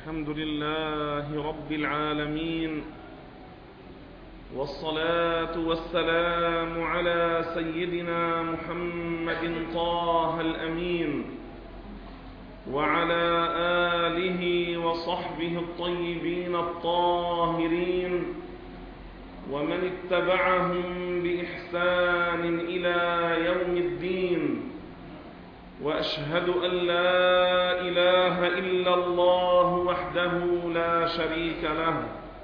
الحمد لله رب العالمين، والصلاة والسلام على سيدنا محمد طه الأمين وعلى آله وصحبه الطيبين الطاهرين ومن اتبعهم بإحسان إلى يوم الدين. وأشهد أن لا إله إلا الله وحده لا شريك له،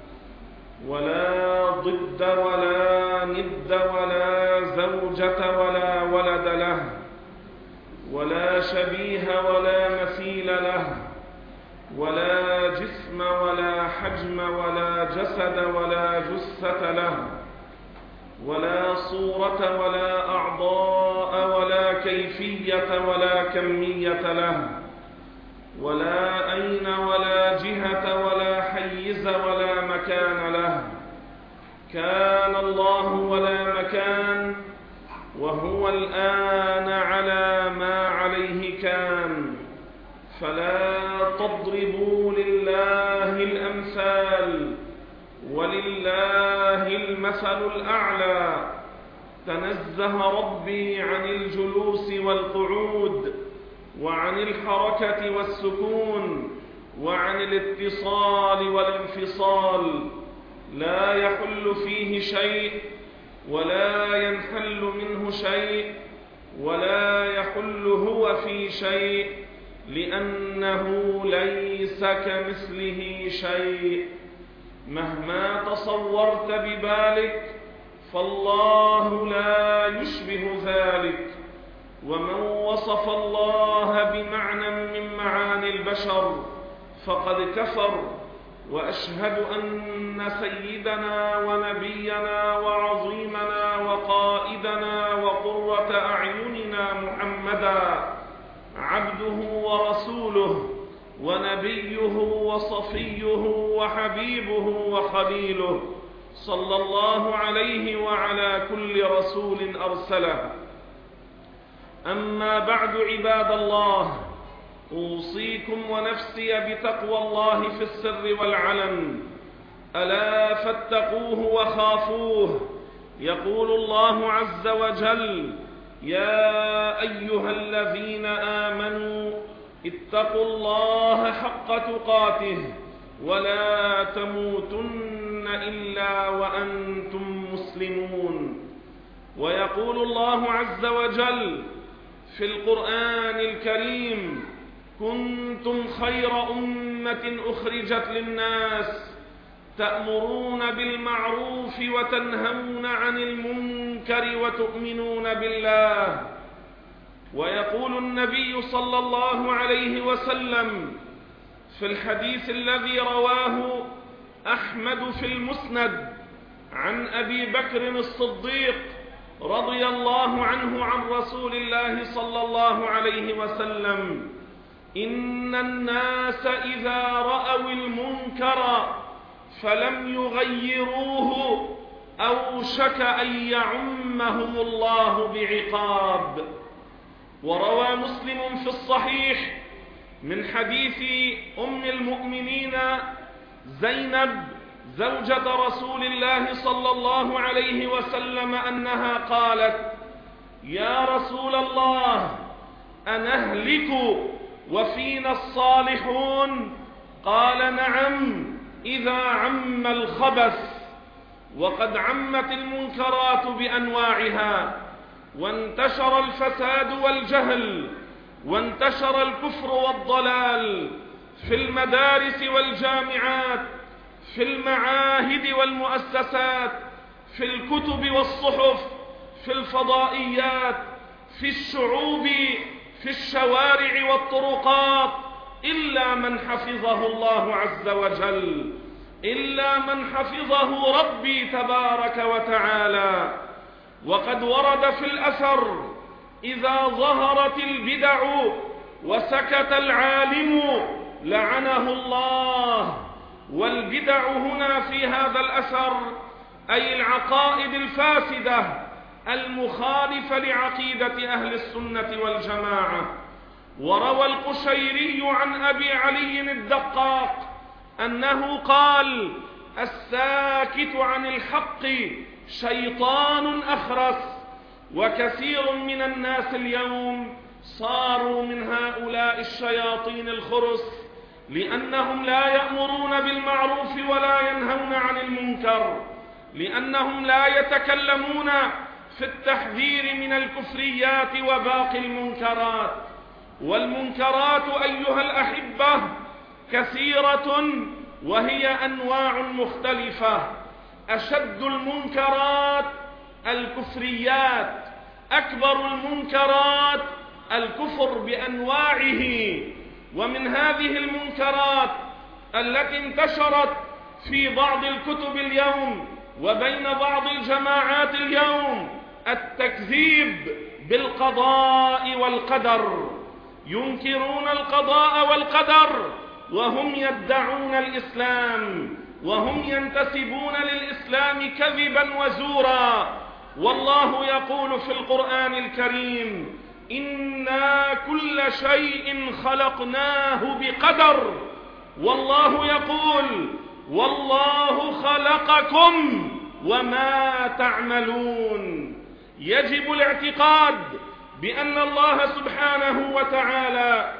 ولا ضد ولا ند ولا زوجة ولا ولد له، ولا شبيه ولا مثيل له، ولا جسم ولا حجم ولا جسد ولا جثة له، ولا صورة ولا أعضاء ولا كيفية ولا كمية له، ولا أين ولا جهة ولا حيز ولا مكان له. كان الله ولا مكان، وهو الآن على ما عليه كان. فلا تضربوا لله الأمثال، ولله المثل الأعلى. تنزه ربي عن الجلوس والقعود، وعن الحركة والسكون، وعن الاتصال والانفصال. لا يحل فيه شيء، ولا ينحل منه شيء، ولا يحل هو في شيء، لأنه ليس كمثله شيء. مهما تصورت ببالك فالله لا يشبه ذلك. ومن وصف الله بمعنى من معاني البشر فقد كفر. وأشهد أن سيدنا ونبينا وعظيمنا وقائدنا وقرة أعيننا محمدا عبده ورسوله ونبيه وصفيه وحبيبه وخليله، صلى الله عليه وعلى كل رسول أرسله. أما بعد، عباد الله، أوصيكم ونفسي بتقوى الله في السر والعلن. ألا فاتقوه وخافوه. يقول الله عز وجل: يا أيها الذين آمنوا اتقوا الله حق تقاته ولا تموتن إلا وأنتم مسلمون. ويقول الله عز وجل في القرآن الكريم: كنتم خير أمة أخرجت للناس تأمرون بالمعروف وتنهون عن المنكر وتؤمنون بالله. ويقول النبي صلى الله عليه وسلم في الحديث الذي رواه أحمد في المسند عن أبي بكر الصديق رضي الله عنه عن رسول الله صلى الله عليه وسلم: إن الناس إذا رأوا المنكر فلم يغيروه أوشك أن يعمهم الله بعقاب. وروى مسلم في الصحيح من حديث أم المؤمنين زينب زوجة رسول الله صلى الله عليه وسلم أنها قالت: يا رسول الله، أنهلك وفينا الصالحون؟ قال: نعم، إذا عم الخبث. وقد عمت المنكرات بأنواعها، وانتشر الفساد والجهل، وانتشر الكفر والضلال في المدارس والجامعات، في المعاهد والمؤسسات، في الكتب والصحف، في الفضائيات، في الشعوب، في الشوارع والطرقات، إلا من حفظه الله عز وجل، إلا من حفظه ربي تبارك وتعالى. وقد ورد في الأثر: إذا ظهرت البدع وسكت العالم لعنه الله. والبدع هنا في هذا الأثر أي العقائد الفاسدة المخالفة لعقيدة أهل السنة والجماعة. وروى القشيري عن أبي علي الدقاق أنه قال: الساكت عن الحق شيطان أخرس. وكثير من الناس اليوم صاروا من هؤلاء الشياطين الخرس، لأنهم لا يأمرون بالمعروف ولا ينهون عن المنكر، لأنهم لا يتكلمون في التحذير من الكفريات وباقي المنكرات. والمنكرات أيها الأحبة كثيرة، وهي أنواع مختلفة. أشد المنكرات الكفريات، أكبر المنكرات الكفر بأنواعه. ومن هذه المنكرات التي انتشرت في بعض الكتب اليوم وبين بعض الجماعات اليوم التكذيب بالقضاء والقدر. ينكرون القضاء والقدر وهم يدعون الإسلام، وهم ينتسبون للإسلام كذبا وزورا. والله يقول في القرآن الكريم: إنا كل شيء خلقناه بقدر. والله يقول: والله خلقكم وما تعملون. يجب الاعتقاد بأن الله سبحانه وتعالى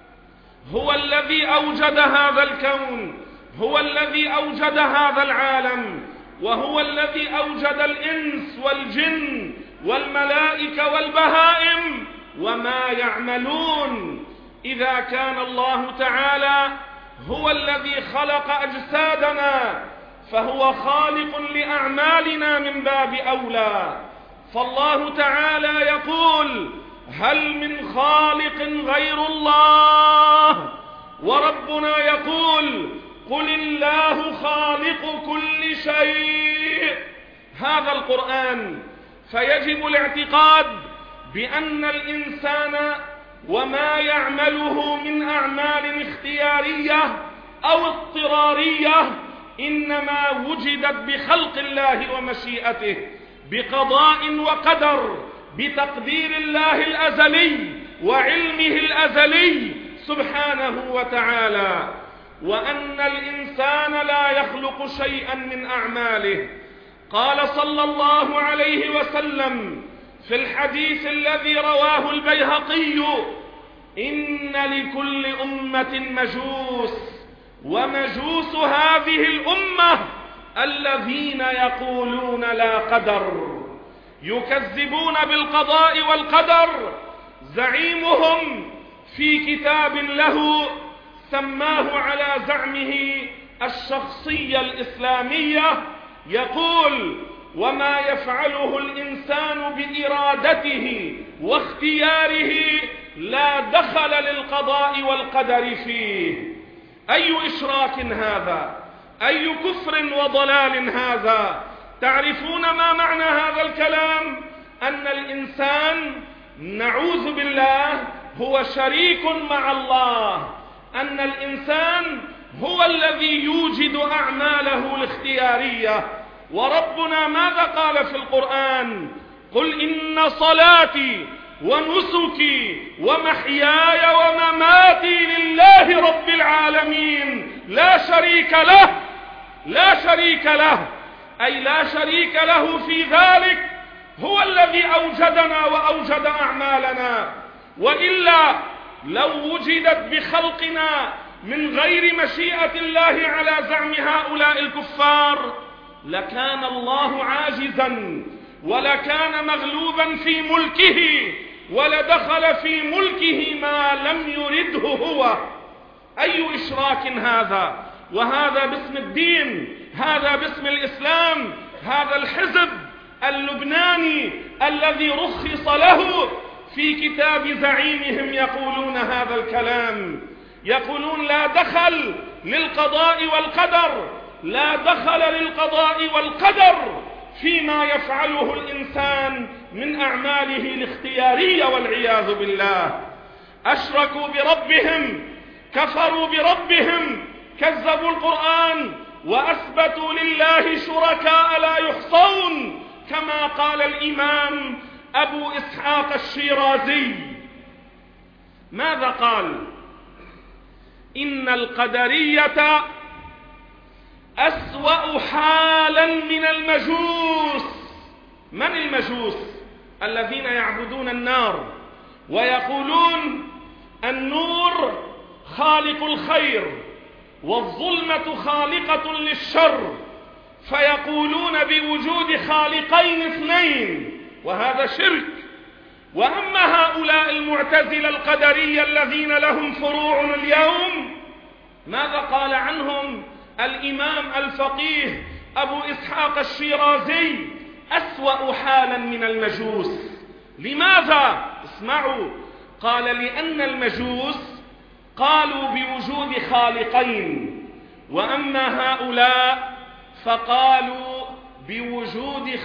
هو الذي أوجد هذا الكون، هو الذي أوجد هذا العالم، وهو الذي أوجد الإنس والجن والملائكة والبهائم وما يعملون. إذا كان الله تعالى هو الذي خلق أجسادنا، فهو خالق لأعمالنا من باب أولى. فالله تعالى يقول: هل من خالق غير الله؟ وربنا يقول: قل الله خالق كل شيء. هذا القرآن. فيجب الاعتقاد بأن الإنسان وما يعمله من أعمال اختيارية أو اضطرارية إنما وجدت بخلق الله ومشيئته، بقضاء وقدر، بتقدير الله الأزلي وعلمه الأزلي سبحانه وتعالى. وأن الإنسان لا يخلق شيئا من أعماله. قال صلى الله عليه وسلم في الحديث الذي رواه البيهقي: إن لكل أمة مجوس، ومجوس هذه الأمة الذين يقولون لا قدر، يكذبون بالقضاء والقدر. زعيمهم في كتاب له سماه على زعمه الشخصية الإسلامية يقول: وما يفعله الإنسان بإرادته واختياره لا دخل للقضاء والقدر فيه. أي إشراك هذا؟ أي كفر وضلال هذا؟ تعرفون ما معنى هذا الكلام؟ أن الإنسان نعوذ بالله هو شريك مع الله، أن الإنسان هو الذي يوجد أعماله الاختيارية. وربنا ماذا قال في القرآن؟ قل إن صلاتي ونسكي ومحياي ومماتي لله رب العالمين لا شريك له. لا شريك له، أي لا شريك له في ذلك. هو الذي أوجدنا وأوجد أعمالنا، وإلا لو وجدت بخلقنا من غير مشيئة الله على زعم هؤلاء الكفار لكان الله عاجزا، ولكان مغلوبا في ملكه، ولدخل في ملكه ما لم يرده هو. أي إشراك هذا؟ وهذا باسم الدين، هذا باسم الإسلام. هذا الحزب اللبناني الذي رخص له في كتاب زعيمهم يقولون هذا الكلام، يقولون لا دخل للقضاء والقدر، لا دخل للقضاء والقدر فيما يفعله الإنسان من أعماله الاختيارية والعياذ بالله. أشركوا بربهم، كفروا بربهم، كذبوا القرآن وأثبتوا لله شركاء لا يحصون، كما قال الإمام أبو إسحاق الشيرازي. ماذا قال؟ إن القدرية أسوأ حالا من المجوس. من المجوس؟ الذين يعبدون النار ويقولون النور خالق الخير والظلمة خالقة للشر، فيقولون بوجود خالقين اثنين، وهذا شرك. وأما هؤلاء المعتزلة القدرية الذين لهم فروع اليوم، ماذا قال عنهم الإمام الفقيه أبو إسحاق الشيرازي؟ أسوأ حالا من المجوس. لماذا؟ اسمعوا، قال لأن المجوس قالوا بوجود خالقين، وأما هؤلاء فقالوا بوجود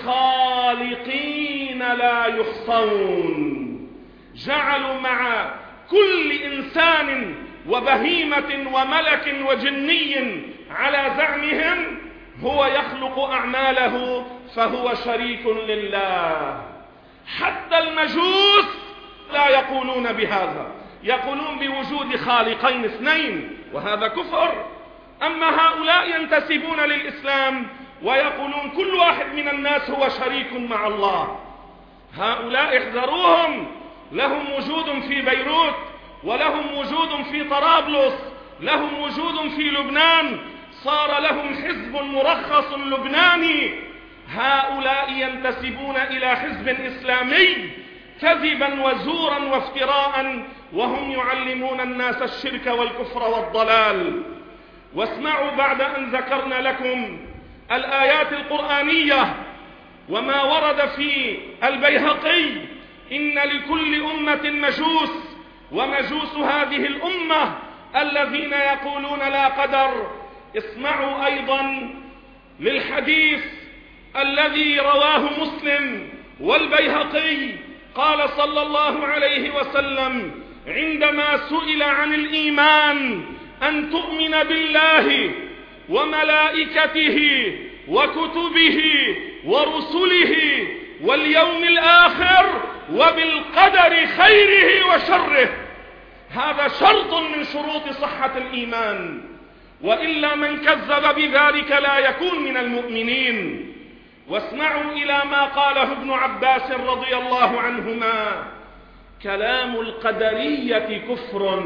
خالقين لا يحصون. جعلوا مع كل إنسان وبهيمة وملك وجني على زعمهم هو يخلق أعماله فهو شريك لله. حتى المجوس لا يقولون بهذا، يقولون بوجود خالقين اثنين، وهذا كفر. أما هؤلاء ينتسبون للإسلام ويقولون كل واحد من الناس هو شريك مع الله. هؤلاء احذروهم، لهم وجود في بيروت، ولهم وجود في طرابلس، لهم وجود في لبنان، صار لهم حزب مرخص لبناني. هؤلاء ينتسبون إلى حزب إسلامي كذبا وزورا وافتراء، وهم يعلمون الناس الشرك والكفر والضلال. واسمعوا، بعد أن ذكرنا لكم الآيات القرآنية وما ورد في البيهقي إن لكل أمة مجوس، ومجوس هذه الأمة الذين يقولون لا قدر، اسمعوا أيضا للحديث الذي رواه مسلم والبيهقي. قال صلى الله عليه وسلم عندما سئل عن الإيمان: أن تؤمن بالله وملائكته وكتبه ورسله واليوم الآخر وبالقدر خيره وشره. هذا شرط من شروط صحة الإيمان، وإلا من كذب بذلك لا يكون من المؤمنين. واسمعوا إلى ما قاله ابن عباس رضي الله عنهما: كلام القدرية كفر.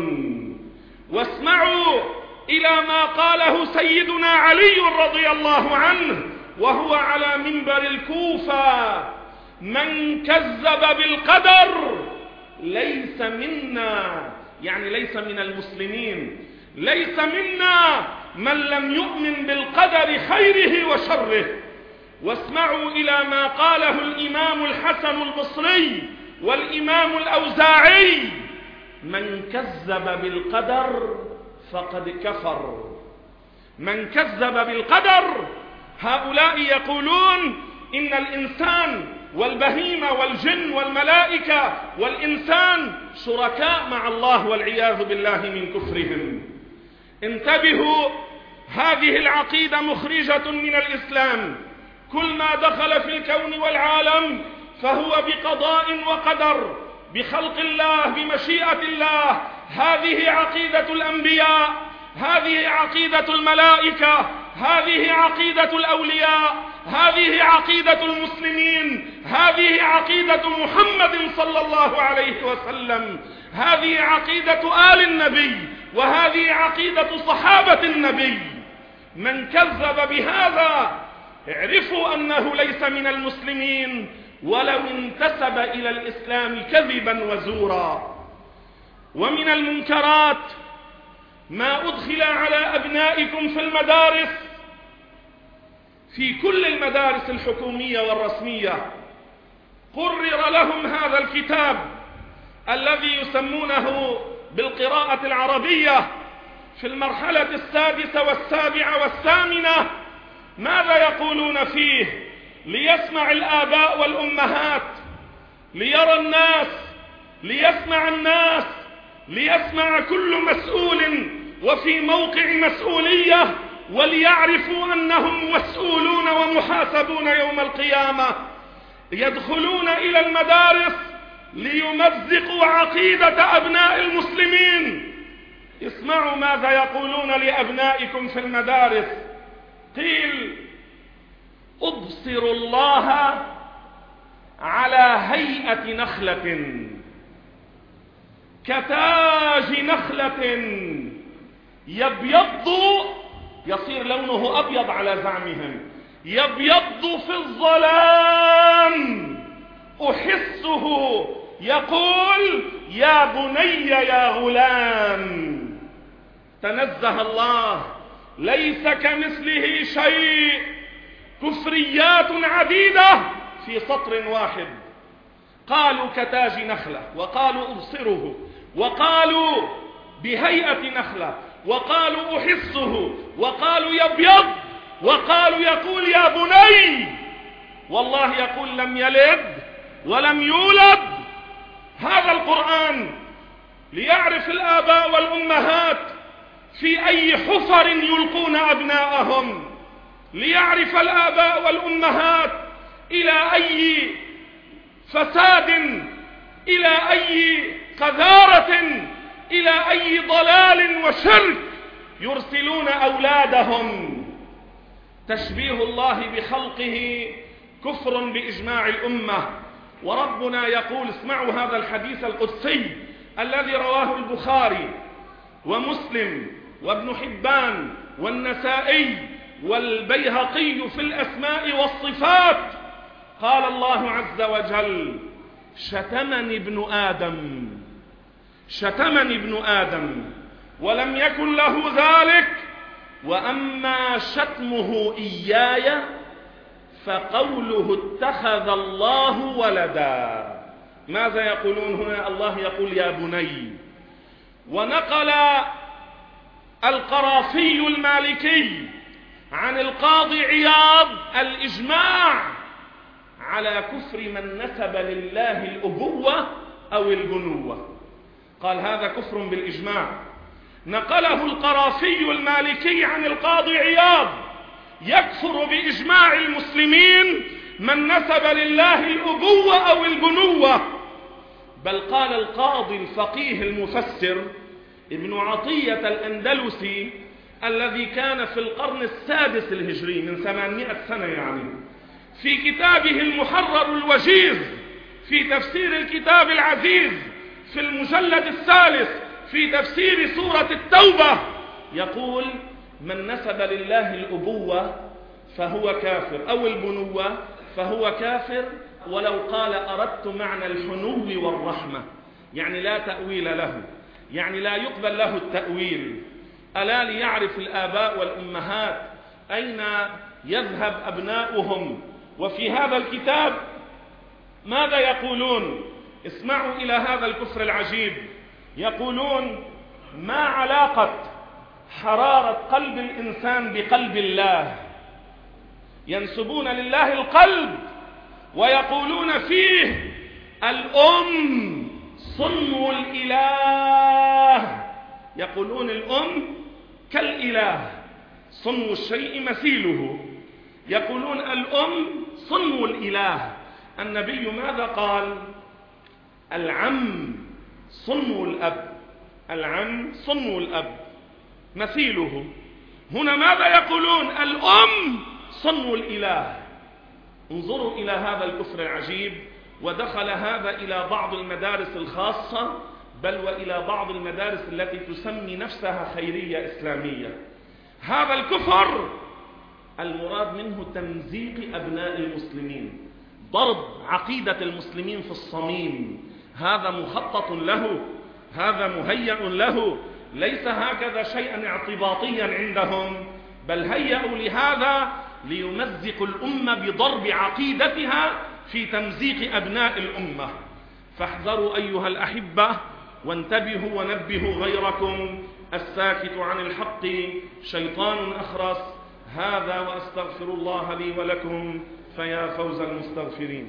واسمعوا إلى ما قاله سيدنا علي رضي الله عنه وهو على منبر الكوفة: من كذب بالقدر ليس منا، يعني ليس من المسلمين، ليس منا من لم يؤمن بالقدر خيره وشره. واسمعوا إلى ما قاله الإمام الحسن البصري والإمام الأوزاعي: من كذب بالقدر فقد كفر. من كذب بالقدر، هؤلاء يقولون إن الإنسان والبهيمة والجن والملائكة والإنسان شركاء مع الله والعياذ بالله من كفرهم. انتبهوا، هذه العقيدة مخرجة من الإسلام. كل ما دخل في الكون والعالم فهو بقضاء وقدر، بخلق الله، بمشيئة الله. هذه عقيدة الأنبياء، هذه عقيدة الملائكة، هذه عقيدة الأولياء، هذه عقيدة المسلمين، هذه عقيدة محمد صلى الله عليه وسلم، هذه عقيدة آل النبي، وهذه عقيدة صحابة النبي. من كذب بهذا اعرفوا أنه ليس من المسلمين ولو انتسب إلى الإسلام كذبا وزورا. ومن المنكرات ما أدخل على أبنائكم في المدارس، في كل المدارس الحكومية والرسمية، قرر لهم هذا الكتاب الذي يسمونه بالقراءة العربية في المرحلة السادسة والسابعة والثامنة. ماذا يقولون فيه؟ ليسمع الآباء والأمهات، ليرى الناس، ليسمع الناس، ليسمع كل مسؤول وفي موقع مسؤولية، وليعرفوا أنهم مسؤولون ومحاسبون يوم القيامة. يدخلون إلى المدارس ليمزقوا عقيدة أبناء المسلمين. اسمعوا ماذا يقولون لأبنائكم في المدارس: قيل أبصر الله على هيئة نخلة كتاج نخلة يبيض، يصير لونه أبيض على زعمهم، يبيض في الظلام، أحسه يقول يا بني يا غلام. تنزه الله، ليس كمثله شيء. كفريات عديدة في سطر واحد. قالوا كتاج نخلة، وقالوا أبصره، وقالوا بهيئة نخلة، وقالوا أحسه، وقالوا يبيض، وقالوا يقول يا بني. والله يقول لم يلد ولم يولد. هذا القرآن ليعرف الآباء والأمهات في أي حفر يلقون أبناءهم، ليعرف الآباء والأمهات إلى أي فساد، إلى أي قذارة، إلى أي ضلال وشرك يرسلون أولادهم. تشبيه الله بخلقه كفر بإجماع الأمة. وربنا يقول، اسمعوا هذا الحديث القدسي الذي رواه البخاري ومسلم وابن حبان والنسائي والبيهقي في الأسماء والصفات. قال الله عز وجل: شتمني ابن آدم، شتمني ابن آدم ولم يكن له ذلك، وأما شتمه إياي فقوله اتخذ الله ولدا. ماذا يقولون هنا؟ الله يقول يا بني. ونقل القرافي المالكي عن القاضي عياض الإجماع على كفر من نسب لله الأبوة أو البنوة، قال هذا كفر بالإجماع. نقله القرافي المالكي عن القاضي عياض: يكفر بإجماع المسلمين من نسب لله الأبوة أو البنوة. بل قال القاضي الفقيه المفسر ابن عطية الأندلسي الذي كان في القرن السادس الهجري من 800 سنة يعني، في كتابه المحرر الوجيز في تفسير الكتاب العزيز في المجلد الثالث في تفسير سورة التوبة، يقول: من نسب لله الأبوة فهو كافر، أو البنوة فهو كافر، ولو قال أردت معنى الحنو والرحمة، يعني لا تأويل له، يعني لا يقبل له التأويل. ألا ليعرف الآباء والأمهات أين يذهب أبناؤهم. وفي هذا الكتاب ماذا يقولون؟ اسمعوا إلى هذا الكفر العجيب. يقولون: ما علاقة حرارة قلب الإنسان بقلب الله؟ ينسبون لله القلب ويقولون فيه الأم صنو الإله. يقولون الأم كالإله، صنو الشيء مثيله. يقولون الأم صنو الإله. النبي ماذا قال؟ العم صنو الأب، العم صنو الأب مثيله. هنا ماذا يقولون؟ الأم صنو الإله. انظروا إلى هذا الكفر العجيب. ودخل هذا إلى بعض المدارس الخاصة، بل وإلى بعض المدارس التي تسمي نفسها خيرية إسلامية. هذا الكفر المراد منه تمزيق أبناء المسلمين، ضرب عقيدة المسلمين في الصميم. هذا مخطط له، هذا مهيأ له، ليس هكذا شيئا اعتباطيا عندهم، بل هيأوا لهذا ليمزقوا الأمة بضرب عقيدتها في تمزيق أبناء الأمة. فاحذروا أيها الأحبة، وانتبهوا ونبهوا غيركم. الساكت عن الحق شيطان أخرس. هذا وأستغفر الله لي ولكم، فيا فوز المستغفرين.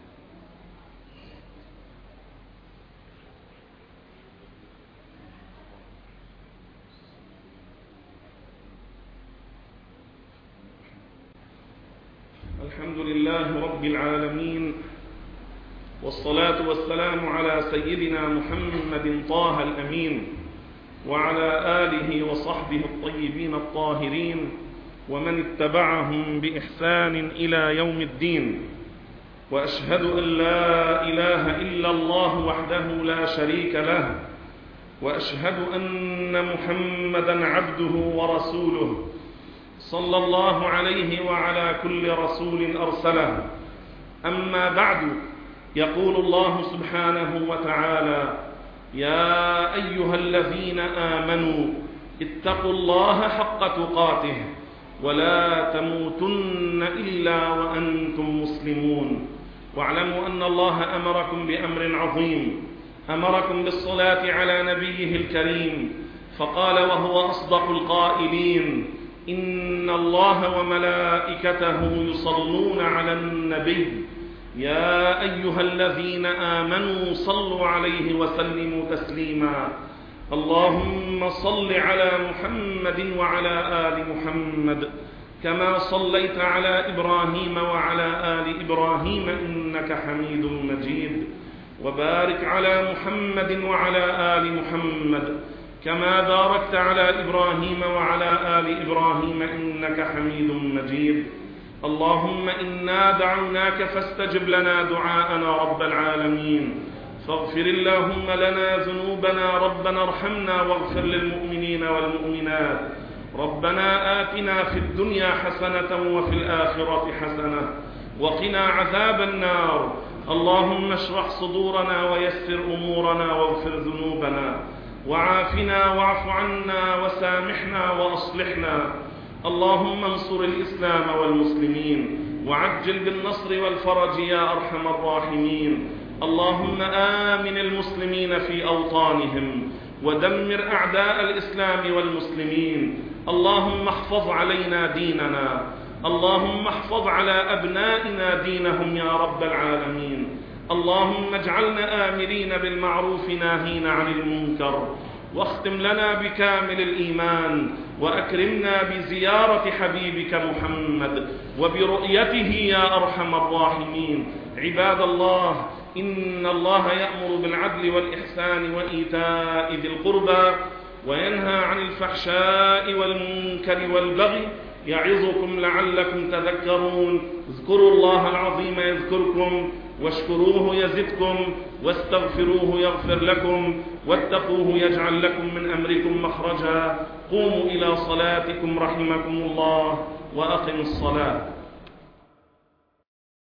الحمد لله رب العالمين، والصلاة والسلام على سيدنا محمد طه الأمين، وعلى آله وصحبه الطيبين الطاهرين، ومن اتبعهم بإحسان إلى يوم الدين. وأشهد أن لا إله إلا الله وحده لا شريك له، وأشهد أن محمدا عبده ورسوله صلى الله عليه وعلى كل رسول أرسله. أما بعد، يقول الله سبحانه وتعالى: يا أيها الذين آمنوا اتقوا الله حق تقاته ولا تموتن إلا وأنتم مسلمون. واعلموا أن الله أمركم بأمر عظيم، أمركم بالصلاة على نبيه الكريم، فقال وهو أصدق القائلين: إن الله وملائكته يصلون على النبي يا أيها الذين آمنوا صلوا عليه وسلموا تسليما. اللهم صل على محمد وعلى آل محمد كما صليت على إبراهيم وعلى آل إبراهيم إنك حميد مجيد، وبارك على محمد وعلى آل محمد كما باركت على إبراهيم وعلى آل إبراهيم إنك حميد مجيد. اللهم إنا دعوناك فاستجب لنا دعاءنا رب العالمين، فاغفر اللهم لنا ذنوبنا، ربنا ارحمنا واغفر للمؤمنين والمؤمنات. ربنا آتنا في الدنيا حسنة وفي الآخرة حسنة وقنا عذاب النار. اللهم اشرح صدورنا ويسر أمورنا واغفر ذنوبنا وعافنا واعف عنا وسامحنا وأصلحنا. اللهم انصر الإسلام والمسلمين وعجل بالنصر والفرج يا أرحم الراحمين. اللهم آمن المسلمين في أوطانهم ودمر أعداء الإسلام والمسلمين. اللهم احفظ علينا ديننا، اللهم احفظ على أبنائنا دينهم يا رب العالمين. اللهم اجعلنا آمرين بالمعروف ناهين عن المنكر، واختم لنا بكامل الإيمان، وأكرمنا بزيارة حبيبك محمد وبرؤيته يا أرحم الراحمين. عباد الله، إن الله يأمر بالعدل والإحسان وإيتاء ذي القربى وينهى عن الفحشاء والمنكر والبغي يعظكم لعلكم تذكرون. اذكروا الله العظيم يذكركم، واشكروه يزدكم، واستغفروه يغفر لكم، واتقوه يجعل لكم من أمركم مخرجا. قوموا إلى صلاتكم رحمكم الله، وأقموا الصلاة.